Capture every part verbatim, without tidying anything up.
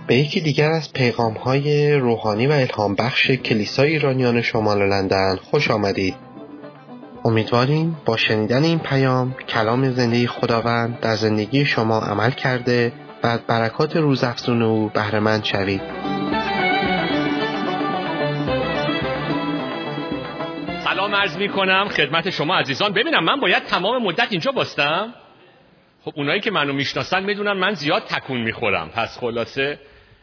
به یکی دیگر از پیغام‌های روحانی و الهام بخش کلیسای ایرانیان شمال لندن خوش آمدید. امیدواریم با شنیدن این پیام کلام زنده خداوند در زندگی شما عمل کرده و از برکات روزافزون او بهره مند شوید. سلام عرض می‌کنم خدمت شما عزیزان. ببینم من باید تمام مدت اینجا باشم. خب اونایی که منو میشناسن میدونن من زیاد تکون میخورم، پس خلاصه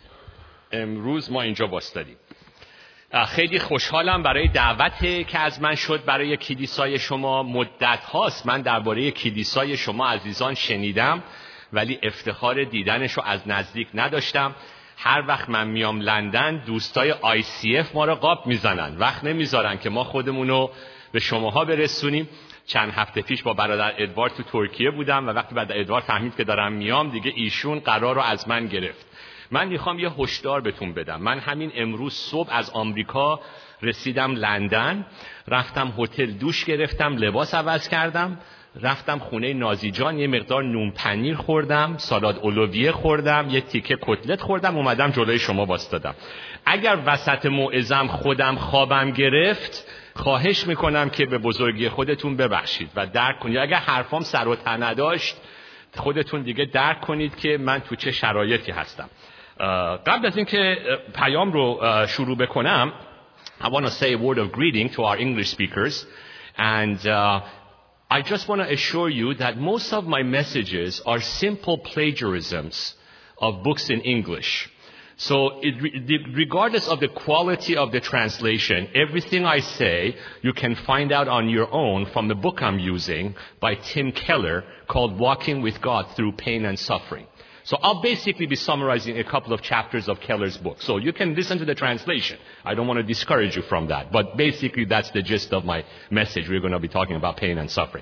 امروز ما اینجا واسطادیم. خیلی خوشحالم برای دعوتی که از من شد برای کلیسای شما. مدت هاست من درباره کلیسای شما عزیزان شنیدم ولی افتخار دیدنش رو از نزدیک نداشتم. هر وقت من میام لندن دوستای آی سی اف ما رو قاب میزنن، وقت نمیذارن که ما خودمونو به شماها برسونیم. چند هفته پیش با برادر ادوارد تو ترکیه بودم و وقتی برادر ادوارد فهمید که دارم میام دیگه ایشون قرار رو از من گرفت. من میخوام یه هشدار بهتون بدم. من همین امروز صبح از آمریکا رسیدم لندن، رفتم هتل دوش گرفتم، لباس عوض کردم، رفتم خونه نازی جان، یه مقدار نون پنیر خوردم، سالاد اولویه خوردم، یه تیکه کتلت خوردم، اومدم جلوی شما واسطادم. اگر وسط موعظم خودم خوابم گرفت خواهش میکنم که به بزرگی خودتون ببخشید و درک کنید. اگر حرفام سر و ته نداشت خودتون دیگه درک کنید که من تو چه شرایطی هستم. قبل از اینکه پیام رو شروع بکنم I want to say a word of greeting to our English speakers and uh, I just want to assure you that most of my messages are simple plagiarisms of books in English. So it, regardless of the quality of the translation, everything I say you can find out on your own from the book I'm using by Tim Keller called Walking with God Through Pain and Suffering. So I'll basically be summarizing a couple of chapters of Keller's book. So you can listen to the translation. I don't want to discourage you from that. But basically that's the gist of my message. We're going to be talking about pain and suffering.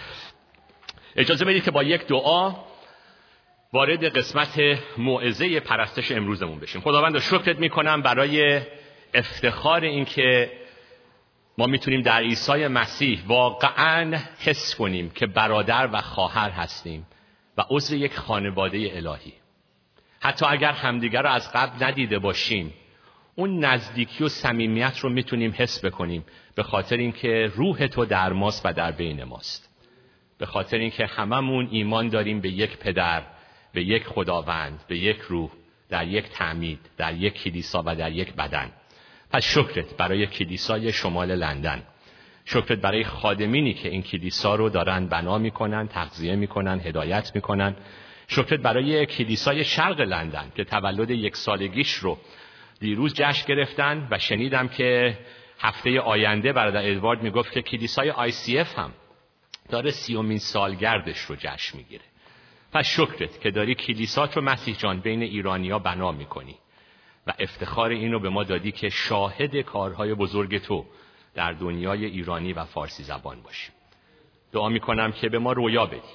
اجازه بدید که با یک دعا وارد قسمت موعظه پرستش امروزمون بشیم. خداوند شکرت میکنم برای افتخار این که ما میتونیم در عیسی مسیح واقعاً حس کنیم که برادر و خواهر هستیم و عضو یک خانواده الهی. حتی اگر همدیگر رو از قبل ندیده باشیم اون نزدیکی و صمیمیت رو میتونیم حس بکنیم به خاطر اینکه روح تو در ماست و در بین ماست. به خاطر اینکه هممون ایمان داریم به یک پدر، به یک خداوند، به یک روح، در یک تعمید، در یک کلیسا و در یک بدن. پس شکرت برای کلیسای شمال لندن. شکرت برای خادمینی که این کلیسا رو دارن بنا میکنن، تغذیه میکنن، هدایت میکنن. شکرت برای کلیسای شرق لندن که تولد یک سالگیش رو دیروز جشن گرفتن و شنیدم که هفته آینده برادر ادوارد میگفت که کلیسای آی سی اف هم داره سیومین سالگردش رو جشن میگیره. پس شکرت که داری کلیسات رو مسیح جان بین ایرانیا بنا میکنی و افتخار این رو به ما دادی که شاهد کارهای بزرگ تو در دنیای ایرانی و فارسی زبان باشیم. دعا میکنم که به ما رویا بدی،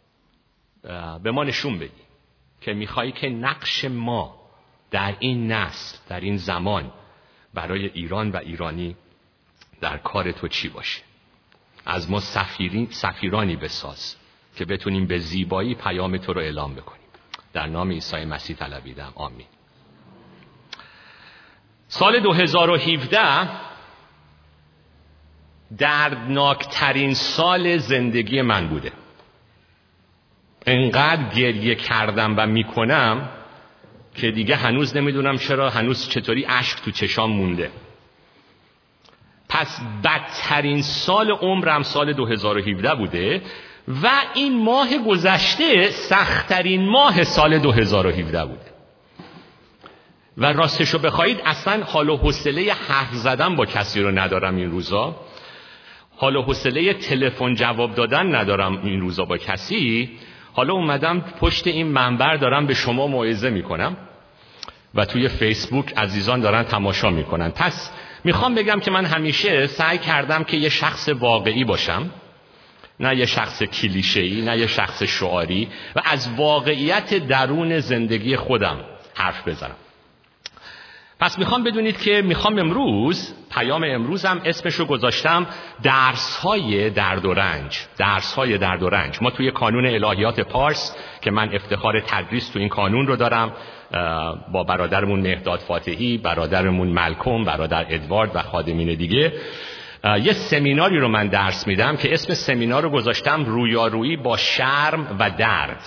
به ما نشون بدی که میخوایی که نقش ما در این نسل، در این زمان برای ایران و ایرانی در کار تو چی باشه. از ما سفیری، سفیرانی بساز که بتونیم به زیبایی پیام تو رو اعلام بکنیم. در نام عیسی مسیح طلبیدم، آمین. سال دو هزار و هفده دردناکترین سال زندگی من بوده. انقدر گریه کردم و میکنم که دیگه هنوز نمیدونم چرا هنوز چطوری اشک تو چشام مونده. پس بدترین سال عمرم سال دو هزار و هفده بوده و این ماه گذشته سخت‌ترین ماه سال دو هزار و هفده بوده. و راستشو بخواید اصلا حال و حوصله حرف زدن با کسی رو ندارم این روزا. حال و حوصله تلفن جواب دادن ندارم این روزا با کسی. حالا اومدم پشت این منبر دارم به شما موعظه میکنم و توی فیسبوک عزیزان دارن تماشا میکنن. پس میخوام بگم که من همیشه سعی کردم که یه شخص واقعی باشم، نه یه شخص کلیشه‌ای، نه یه شخص شعاری و از واقعیت درون زندگی خودم حرف بزنم. پس میخوام بدونید که میخوام امروز پیام امروزم اسمشو گذاشتم درس‌های درد و رنج. درس‌های درد و رنج. ما توی کانون الهیات پارس که من افتخار تدریس تو این کانون رو دارم با برادرمون مهداد فاتحی، برادرمون ملکم، برادر ادوارد و خادمین دیگه یه سمیناری رو من درس میدم که اسم سمینار رو گذاشتم رویارویی با شرم و درد.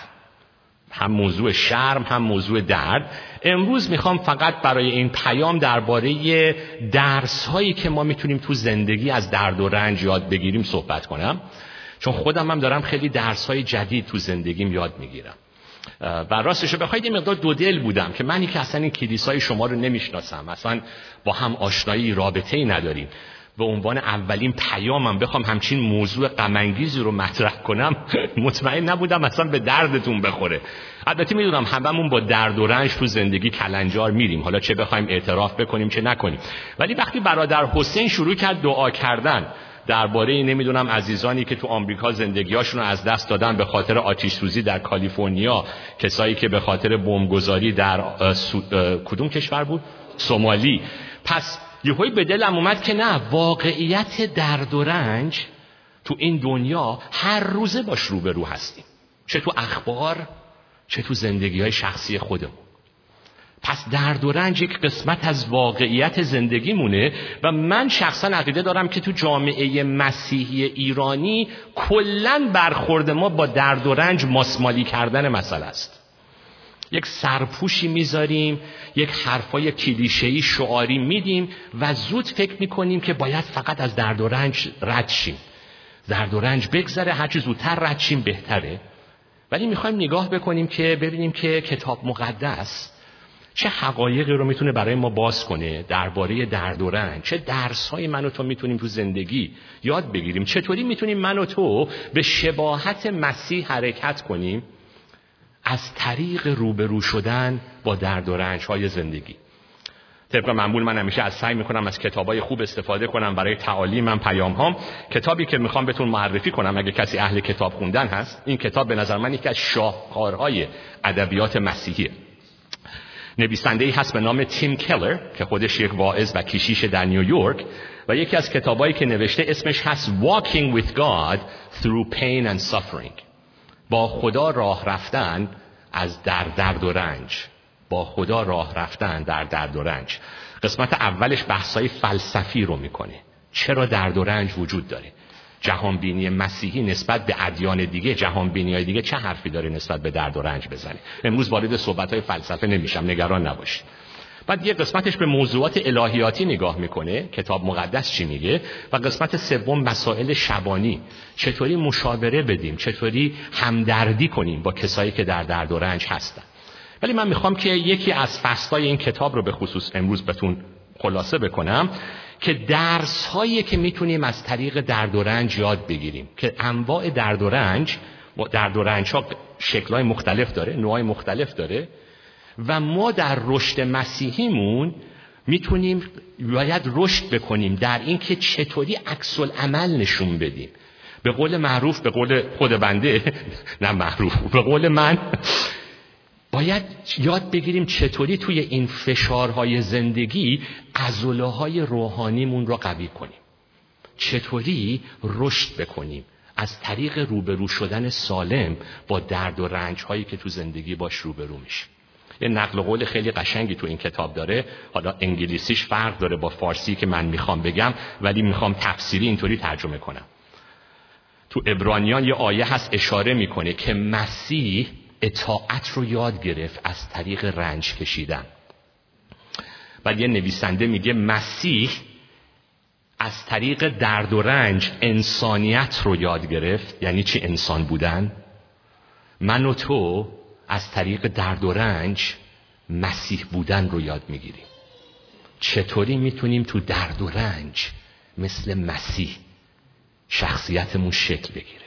هم موضوع شرم هم موضوع درد. امروز میخوام فقط برای این پیام درباره درس هایی که ما میتونیم تو زندگی از درد و رنج یاد بگیریم صحبت کنم، چون خودم هم دارم خیلی درس های جدید تو زندگیم یاد میگیرم و راستش رو بخواید یه مقدار دو دل بودم که منی که اصلا این کلیسای شما رو نمیشناسم، اصلا با هم آشنایی رابطه‌ای نداریم، به عنوان اولین پیامم بخوام همچین موضوع غم انگیزی رو مطرح کنم مطمئن نبودم اصلا به دردتون بخوره. البته میدونم هممون با درد و رنج تو زندگی کلنجار میریم، حالا چه بخوایم اعتراف بکنیم چه نکنیم، ولی وقتی برادر حسین شروع کرد دعا کردن درباره نمیدونم عزیزانی که تو آمریکا زندگیاشون رو از دست دادن به خاطر آتش سوزی در کالیفرنیا، کسایی که به خاطر بمبگذاری در سو... کدوم کشور بود؟ سومالی، پس یهویی به دلم اومد که نه، واقعیت درد و رنج تو این دنیا هر روزه باش روبرو هستیم، چه تو اخبار چه تو زندگی‌های شخصی خودمون. پس درد و رنج یک قسمت از واقعیت زندگیمونه و من شخصا عقیده دارم که تو جامعه مسیحی ایرانی کلاً برخورد ما با درد و رنج ماسمالی کردن مسئله است. یک سرپوشی میذاریم، یک حرفای کلیشه‌ای شعاری میدیم و زود فکر میکنیم که باید فقط از درد و رنج رد شیم، درد و رنج بگذره، هرچی زودتر رد شیم بهتره. ولی میخوایم نگاه بکنیم که ببینیم که کتاب مقدس چه حقایقی رو میتونه برای ما باز کنه درباره درد و رنج، چه درس‌های من و تو میتونیم تو زندگی یاد بگیریم، چطوری میتونیم من و تو به شباهت مسیح حرکت کنیم از طریق روبرو شدن با درد و رنج‌های زندگی. طبق معمول من همیشه از سعی میکنم از کتابای خوب استفاده کنم برای تعالیمم، پیام‌هام. کتابی که میخوام بهتون معرفی کنم اگه کسی اهل کتاب خوندن هست، این کتاب به نظر من یکی از شاهکارهای ادبیات مسیحیه. نویسنده‌ای هست به نام تیم کلر که خودش یک واعظ و کشیش در نیویورک و یکی از کتابایی که نوشته اسمش هست Walking with God Through Pain and Suffering. با خدا راه رفتن از در درد و رنج. با خدا راه رفتن در درد و رنج. قسمت اولش بحثای فلسفی رو میکنه. چرا درد و رنج وجود داره؟ جهانبینی مسیحی نسبت به ادیان دیگه، جهانبینی‌های دیگه چه حرفی داره نسبت به درد و رنج بزنه؟ امروز وارد صحبت‌های فلسفه نمیشم، نگران نباشید. بعد یه قسمتش به موضوعات الهیاتی نگاه میکنه، کتاب مقدس چی میگه، و قسمت سوم مسائل شبانی، چطوری مشاوره بدیم، چطوری همدردی کنیم با کسایی که در درد و رنج هستن. ولی من میخوام که یکی از فصلای این کتاب رو به خصوص امروز بهتون خلاصه بکنم که درس هایی که میتونیم از طریق درد و رنج یاد بگیریم، که انواع درد و رنج درد و رنج ها شکل‌های مختلف داره، نوعای مختلف داره و ما در رشد مسیحیمون میتونیم باید رشد بکنیم در این که چطوری عکس العمل نشون بدیم. به قول معروف، به قول خود بنده نه معروف، به قول من باید یاد بگیریم چطوری توی این فشارهای زندگی عضله‌های روحانیمون رو قوی کنیم، چطوری رشد بکنیم از طریق روبرو شدن سالم با درد و رنج‌هایی که تو زندگی باش روبرو میشیم. یه نقل قول خیلی قشنگی تو این کتاب داره، حالا انگلیسیش فرق داره با فارسی که من میخوام بگم، ولی میخوام تفسیری اینطوری ترجمه کنم. تو عبرانیان یه آیه هست اشاره میکنه که مسیح اطاعت رو یاد گرفت از طریق رنج کشیدن. بعد یه نویسنده میگه مسیح از طریق درد و رنج انسانیت رو یاد گرفت. یعنی چی انسان بودن؟ من و تو از طریق درد و رنج مسیح بودن رو یاد میگیریم. چطوری میتونیم تو درد و رنج مثل مسیح شخصیتمون شکل بگیره؟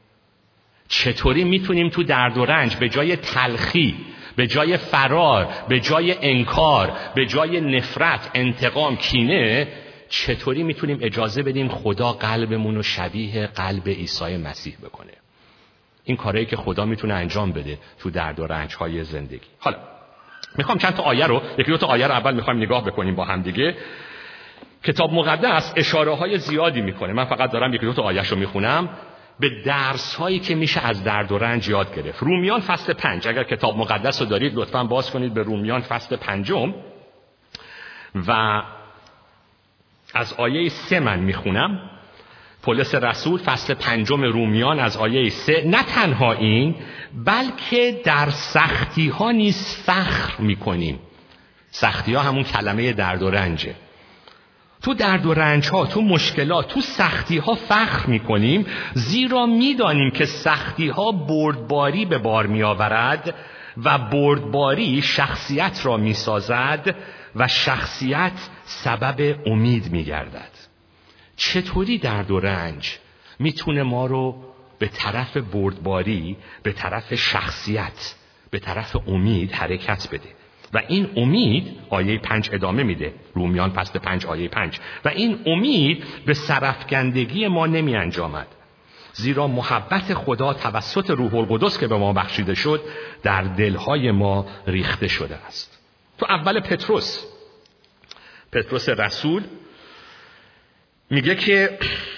چطوری میتونیم تو درد و رنج به جای تلخی، به جای فرار، به جای انکار، به جای نفرت، انتقام، کینه، چطوری میتونیم اجازه بدیم خدا قلبمون رو شبیه قلب عیسی مسیح بکنه؟ این کارهایی که خدا میتونه انجام بده تو درد و رنج‌های زندگی. حالا میخوام چند تا آیه رو، یکی دو تا آیه رو اول میخوایم نگاه بکنیم با هم دیگه. کتاب مقدس اشاره‌های زیادی میکنه، من فقط دارم یکی دو تا آیه‌شو میخونم به درس هایی که میشه از درد و رنج یاد گرفت. رومیان فصل پنج، اگر کتاب مقدس رو دارید لطفاً باز کنید به رومیان فصل پنجم و از آیه سه من میخونم. پولس رسول فصل پنجم رومیان از آیه سه: نه تنها این بلکه در سختی ها نیز فخر میکنیم. سختی ها همون کلمه درد و رنجه. تو درد و رنج ها، تو مشکلات، تو سختی ها فخر میکنیم، زیرا میدانیم که سختی ها بردباری به بار می آورد و بردباری شخصیت را می سازد و شخصیت سبب امید می گردد. چطوری درد و رنج میتونه ما رو به طرف بردباری، به طرف شخصیت، به طرف امید حرکت بده؟ و این امید، آیه پنج ادامه میده، رومیان فصل پنج آیه پنج، و این امید به سرافکندگی ما نمی انجامد، زیرا محبت خدا توسط روح القدس که به ما بخشیده شد در دلهای ما ریخته شده است. تو اول پتروس پتروس رسول میگه که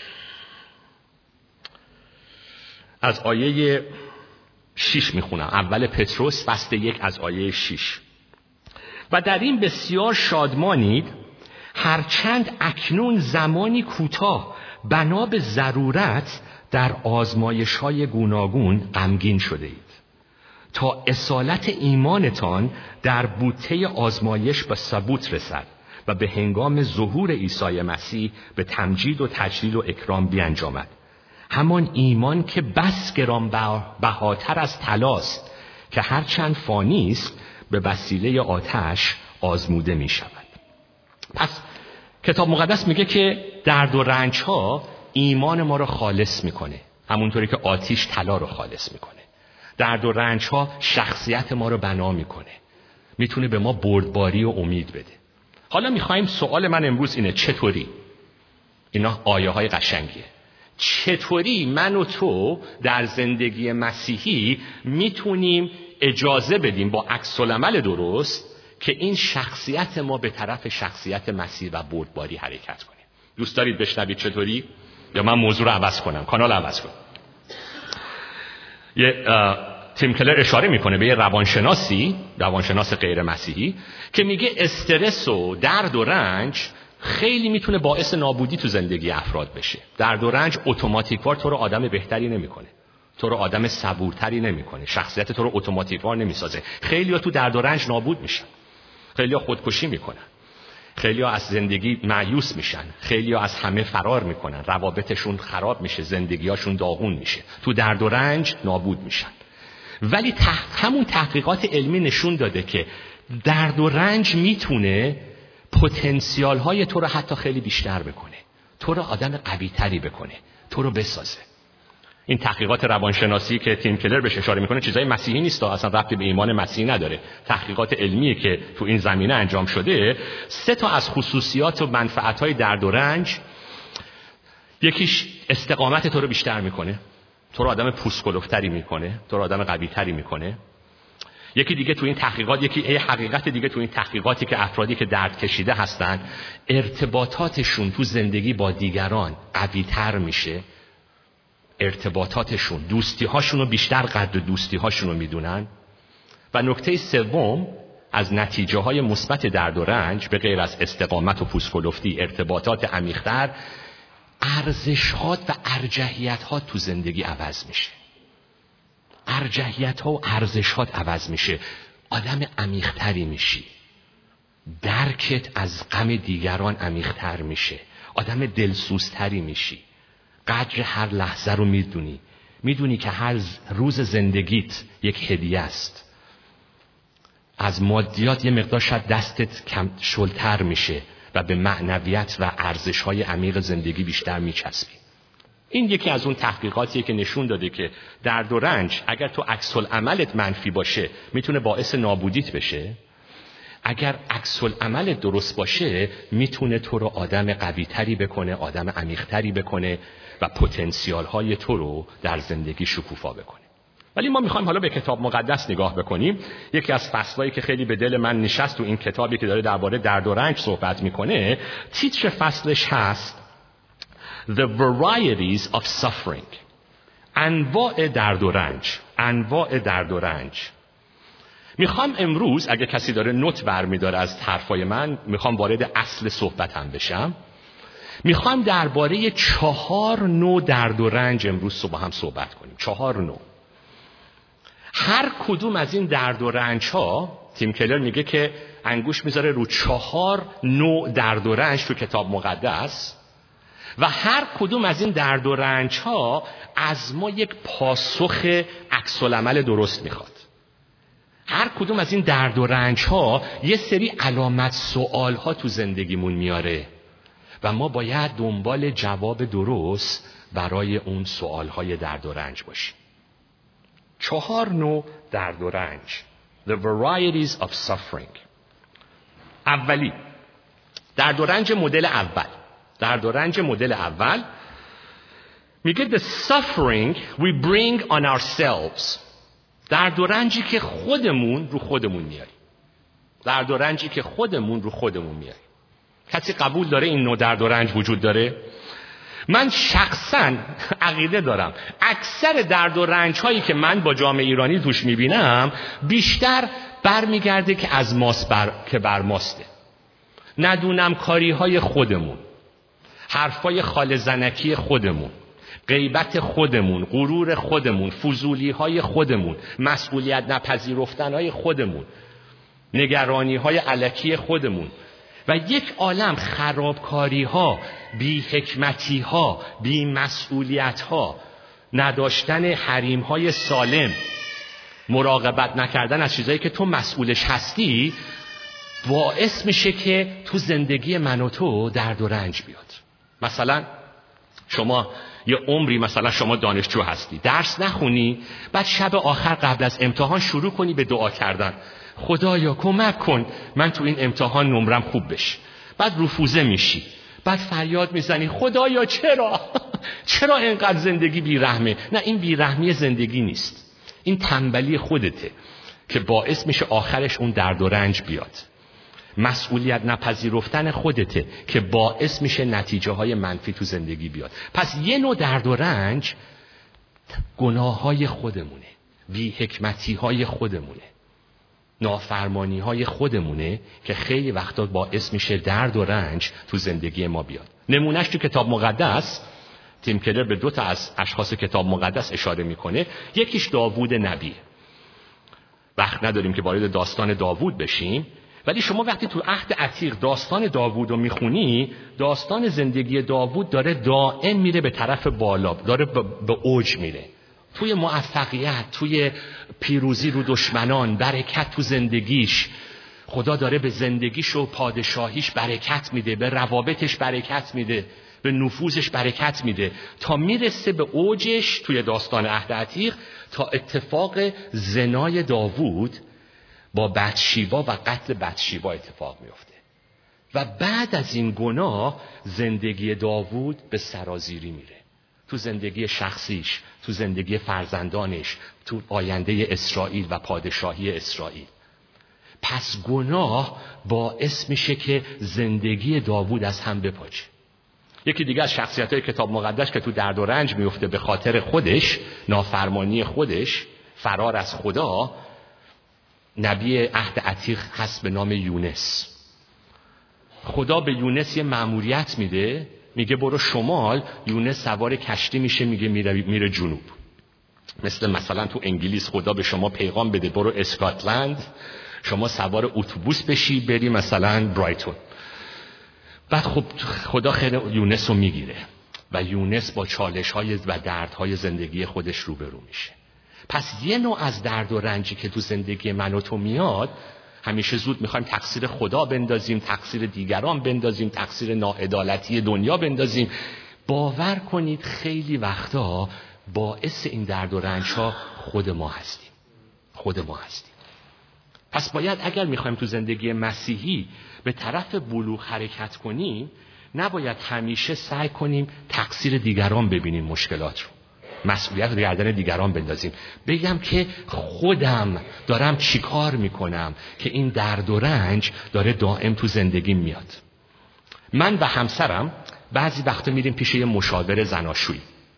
از آیه شش میخونم، اول پتروس فصل یک از آیه شش: و در این بسیار شادمانید، هرچند اکنون زمانی کوتاه بنا به ضرورت در آزمایش‌های گوناگون غمگین شده اید، تا اصالت ایمانتان در بوته آزمایش به ثبوت رسد و به هنگام ظهور عیسی مسیح به تمجید و تجلیل و اکرام بیانجامد. همان ایمان که بس گرانبهاتر از طلاست که هرچند فانی است به وسیله آتش آزموده می شود. پس کتاب مقدس میگه که درد و رنج ها ایمان ما رو خالص میکنه، همونطوری که آتش طلا رو خالص میکنه. درد و رنج ها شخصیت ما رو بنا میکنه، میتونه به ما بردباری و امید بده. حالا میخوایم، سوال من امروز اینه: چطوری؟ اینا آیه های قشنگیه. چطوری من و تو در زندگی مسیحی میتونیم اجازه بدیم با عکس العمل درست که این شخصیت ما به طرف شخصیت مسیح و بردباری حرکت کنه؟ دوست دارید بشنوید چطوری؟ یا من موضوع رو عوض کنم، کانال عوض کنم؟ یه تیم کلر اشاره میکنه به یه روانشناسی، روانشناس غیر مسیحی، که میگه استرس و درد و رنج خیلی میتونه باعث نابودی تو زندگی افراد بشه. درد و رنج اتوماتیکوار تو رو آدم بهتری نمیکنه، تو رو آدم صبورتری نمیکنه، شخصیت تو رو اتوماتیکوار نمیسازه. خیلی‌ها تو درد و رنج نابود میشن، خیلی‌ها خودکشی میکنن، خیلی‌ها از زندگی مایوس میشن، خیلی‌ها از همه فرار میکنن، روابطشون خراب میشه، زندگیاشون داغون میشه، تو درد و رنج نابود میشن. ولی تحت همون تحقیقات علمی نشون داده که درد و رنج میتونه پتانسیال های تو رو حتی خیلی بیشتر بکنه، تو رو آدم قوی تری بکنه، تو رو بسازه. این تحقیقات روانشناسی که تیم کلر بهش اشاره میکنه چیزای مسیحی نیست، اصلا ربطی به ایمان مسیحی نداره. تحقیقات علمی که تو این زمینه انجام شده، سه تا از خصوصیات و منفعت های درد و رنج، یکیش استقامت تو رو بیشتر میکنه، تو رو آدم پوسکلفتری میکنه، تو رو آدم قوی تری میکنه. یکی دیگه تو این تحقیقات، یکی ای حقیقت دیگه تو این تحقیقاتی که افرادی که درد کشیده هستن ارتباطاتشون تو زندگی با دیگران قوی تر میشه، ارتباطاتشون، دوستی هاشون رو بیشتر قدر دوستی هاشون رو میدونن. و نکته سوم از نتیجه های مثبت درد و رنج، به غیر از استقامت و پوسکلفتی، ارتباطات عمیق‌تر، ارزش‌هات و ارجحیت‌هات تو زندگی عوض میشه. ارجحیت‌ها و ارزش‌هات عوض میشه، آدم عمیق‌تری میشی، درکت از غم دیگران عمیق‌تر میشه، آدم دلسوزتری میشی، قدر هر لحظه رو میدونی، میدونی که هر روز زندگیت یک هدیه است. از مادیات یه مقدار شاید دستت کم شلتر میشه و به معنویت و ارزش‌های عمیق زندگی بیشتر میچسبی. این یکی از اون تحقیقاتیه که نشون داده که درد و رنج اگر تو عکس العملت منفی باشه میتونه باعث نابودیت بشه، اگر عکس العملت درست باشه میتونه تو رو آدم قوی‌تری بکنه، آدم عمیق‌تری بکنه و پتانسیل‌های تو رو در زندگی شکوفا بکنه. ولی ما میخوایم حالا به کتاب مقدس نگاه بکنیم. یکی از فصلایی که خیلی به دل من نشست تو این کتابی که داره درباره درد و رنج صحبت میکنه، تیتر فصلش هست The Varieties of Suffering. انواع درد و رنج، انواع درد و رنج. میخوام امروز اگه کسی داره نوت برمیداره از حرفای من، میخوام وارد اصل صحبتم بشم. میخوام درباره چهار نوع درد و رنج امروز با هم صحبت کنیم. چهار نوع. هر کدوم از این درد و رنج ها، تیم کلر میگه که انگوش میذاره رو چهار نوع درد و رنج تو کتاب مقدس، و هر کدوم از این درد و رنج ها از ما یک پاسخ عکس العمل درست میخواد. هر کدوم از این درد و رنج ها یه سری علامت سوال ها تو زندگیمون میاره و ما باید دنبال جواب درست برای اون سوال های درد و رنج باشیم. چهار نوع درد و رنج. The varieties of suffering. اولی، درد و رنج مدل اول. درد و رنج مدل اول میگه the suffering we bring on ourselves. درد و رنجی که خودمون رو خودمون میاریم. درد و رنجی که خودمون رو خودمون میاریم. کسی قبول داره این نوع درد و رنج وجود داره؟ من شخصا عقیده دارم اکثر درد و رنج هایی که من با جامعه ایرانی توش میبینم بیشتر برمیگرده که از ماست بر... که بر ماسته. ندونم کاری های خودمون، حرفای خال زنکی خودمون، غیبت خودمون، غرور خودمون، فضولی های خودمون، مسئولیت نپذیرفتن های خودمون، نگرانی های الکی خودمون و یک عالم خرابکاری ها، بی حکمتی ها، بی مسئولیت ها، نداشتن حریم های سالم، مراقبت نکردن از چیزایی که تو مسئولش هستی، باعث میشه که تو زندگی من و تو درد و رنج بیاد. مثلا شما یه عمری، مثلا شما دانشجو هستی، درس نخونی، بعد شب آخر قبل از امتحان شروع کنی به دعا کردن، خدایا کمک کن من تو این امتحان نمرم خوب بشه. بعد رفوزه میشی، بعد فریاد میزنی خدایا چرا چرا اینقدر زندگی بیرحمه. نه، این بیرحمی زندگی نیست، این تنبلی خودته که باعث میشه آخرش اون درد و رنج بیاد. مسئولیت نپذیرفتن خودته که باعث میشه نتیجه های منفی تو زندگی بیاد. پس یه نوع درد و رنج گناه های خودمونه، بی حکمتی های خودمونه، نافرمانی های خودمونه که خیلی وقتا باعث میشه درد و رنج تو زندگی ما بیاد. نمونهش تو کتاب مقدس تیم کلر به دو تا از اشخاص کتاب مقدس اشاره میکنه. یکیش داوود نبی. وقت نداریم که وارد داستان داوود بشیم، ولی شما وقتی تو عهد عتیق داستان داوود رو میخونی، داستان زندگی داوود داره دائم میره به طرف بالا، داره به اوج میره، توی موفقیت، توی پیروزی رو دشمنان، برکت تو زندگیش. خدا داره به زندگیش و پادشاهیش برکت میده، به روابطش برکت میده، به نفوذش برکت میده، تا میرسه به اوجش توی داستان عهد عتیق، تا اتفاق زنای داوود با بتشیبا و قتل بتشیبا اتفاق میفته. و بعد از این گناه زندگی داوود به سرازیری میره، تو زندگی شخصیش، تو زندگی فرزندانش، تو آینده اسرائیل و پادشاهی اسرائیل. پس گناه باعث میشه که زندگی داوود از هم بپاچه. یکی دیگه از شخصیت‌های کتاب مقدس که تو درد و رنج میفته به خاطر خودش، نافرمانی خودش، فرار از خدا، نبی عهد عتیق هست به نام یونس. خدا به یونس یه مأموریت میده، میگه برو شمال. یونس سوار کشتی میشه، میگه میره, میره جنوب. مثل مثلا تو انگلیس خدا به شما پیغام بده برو اسکاتلند، شما سوار اتوبوس بشی بری مثلا برایتون. بعد خب خدا خیر یونس رو میگیره و یونس با چالش های و درد های زندگی خودش روبرو میشه. پس یه نوع از درد و رنجی که تو زندگی من و تو میاد، همیشه زود میخوایم تقصیر خدا بندازیم، تقصیر دیگران بندازیم، تقصیر ناعدالتی دنیا بندازیم. باور کنید خیلی وقتا باعث این درد و رنج ها خود ما هستیم. خود ما هستیم. پس باید اگر میخوایم تو زندگی مسیحی به طرف بلوغ حرکت کنیم، نباید همیشه سعی کنیم تقصیر دیگران ببینیم مشکلات رو، مسئولیت رو گردن دیگران بندازیم. بگم که خودم دارم چی کار میکنم که این درد و رنج داره دائم تو زندگیم میاد. من و همسرم بعضی وقتا میریم پیش یه مشاور زناشویی.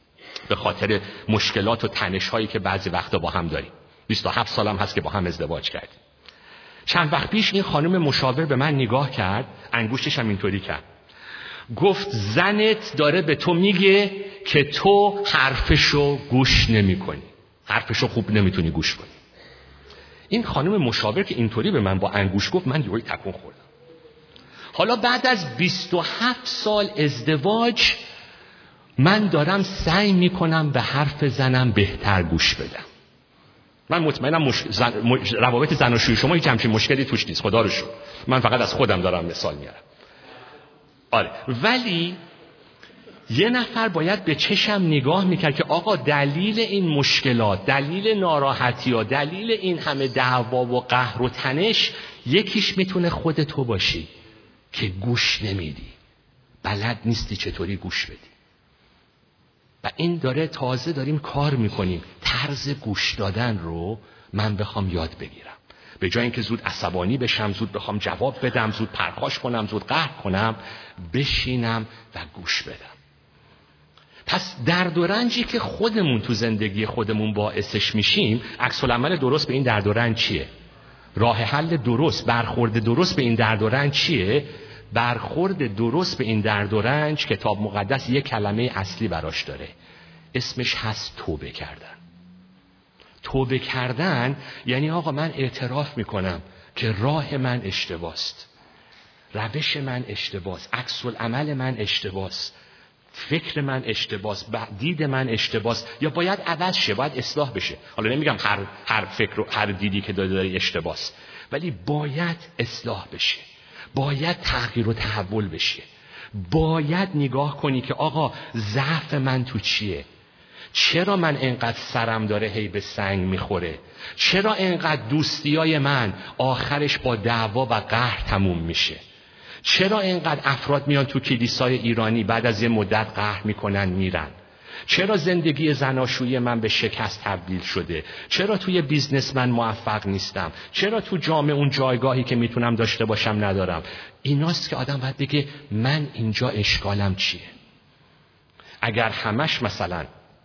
به خاطر مشکلات و تنش هایی که بعضی وقتا با هم داریم. بیست و هفت سالم هست که با هم ازدواج کردیم. چند وقت پیش این خانم مشاور به من نگاه کرد، انگشتش هم اینطوری کرد، گفت زنت داره به تو میگه که تو حرفشو گوش نمی کنی، حرفشو خوب نمیتونی گوش کنی. این خانم مشاور که اینطوری به من با انگوش گفت، من یهویی تکون خوردم. حالا بعد از بیست و هفت سال ازدواج من دارم سعی میکنم به حرف زنم بهتر گوش بدم. من مطمئنم مش... زن... مش... روابط زناشویی شما هیچ همچین مشکلی توش نیست، خدا رو شکر. من فقط از خودم دارم مثال میارم. آره، ولی یه نفر باید به چشم نگاه میکرد که آقا دلیل این مشکلات، دلیل ناراحتی ها، دلیل این همه دعوا و قهر و تنش یکیش میتونه خود تو باشی که گوش نمیدی، بلد نیستی چطوری گوش بدی. و این داره تازه داریم کار میکنیم طرز گوش دادن رو من بخوام یاد بگیرم، به جای اینکه زود عصبانی بشم، زود بخوام جواب بدم، زود پرخاش کنم، زود قهر کنم، بشینم و گوش بدم. پس درد و رنجی که خودمون تو زندگی خودمون باعثش میشیم، عکس العمل درست به این درد و رنج چیه؟ راه حل درست، برخورد درست به این درد و رنج چیه؟ برخورد درست به این درد و رنج کتاب مقدس یک کلمه اصلی براش داره، اسمش هست توبه کردن. توبه کردن یعنی آقا من اعتراف میکنم که راه من اشتباست، روش من اشتباست، عکس العمل من اشتباست، فکر من اشتباست، دید من اشتباست، یا باید عوض شه، باید اصلاح بشه. حالا نمیگم هر هر فکر و هر دیدی که داری داری اشتباست، ولی باید اصلاح بشه، باید تغییر و تحول بشه. باید نگاه کنی که آقا ضعف من تو چیه؟ چرا من اینقدر سرم داره هی به سنگ میخوره؟ چرا اینقدر دوستیای من آخرش با دعوا و قهر تموم میشه؟ چرا اینقدر افراد میان تو کلیسای ایرانی بعد از یه مدت قهر میکنن میرن؟ چرا زندگی زناشویی من به شکست تبدیل شده؟ چرا توی بیزنس من موفق نیستم؟ چرا تو جامعه اون جایگاهی که میتونم داشته باشم ندارم؟ ایناست که آدم باید بگه من اینجا اشکالم چیه؟ اگر همش مثلا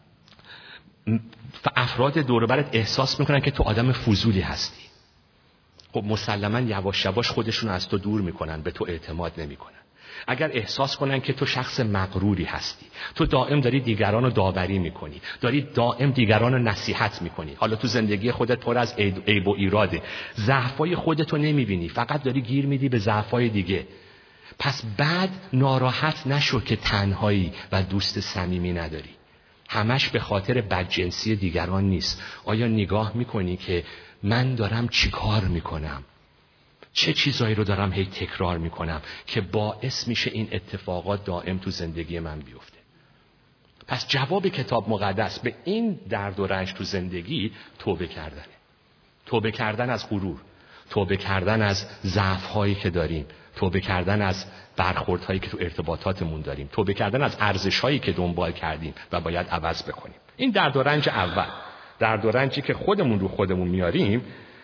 افراد دور و برت احساس میکنن که تو آدم فضولی هستی، خب مسلماً یواش یواش خودشون از تو دور میکنن، به تو اعتماد نمیکنن. اگر احساس کنن که تو شخص مغروری هستی، تو دائم داری دیگران رو داوری میکنی، داری دائم دیگران رو نصیحت میکنی، حالا تو زندگی خودت پر از عیب و ایراده، ضعفای خودت رو نمیبینی، فقط داری گیر میدی به ضعفای دیگه، پس بعد ناراحت نشو که تنهایی و دوست صمیمی نداری. همش به خاطر بدجنسی دیگران نیست. آیا نگاه میکنی که من دارم چی کار میکنم؟ چه چیزایی رو دارم هی تکرار میکنم که باعث میشه این اتفاقات دائم تو زندگی من بیفته؟ پس جواب کتاب مقدس به این درد و رنج تو زندگی توبه کردنه. توبه کردن از غرور، توبه کردن از ضعف‌هایی که داریم، توبه کردن از برخوردهایی که تو ارتباطاتمون داریم، توبه کردن از ارزش‌هایی که دنبال کردیم و باید عوض بکنیم. این درد و رنج اول، درد و رنجی که خودمون رو خودمون میاریم.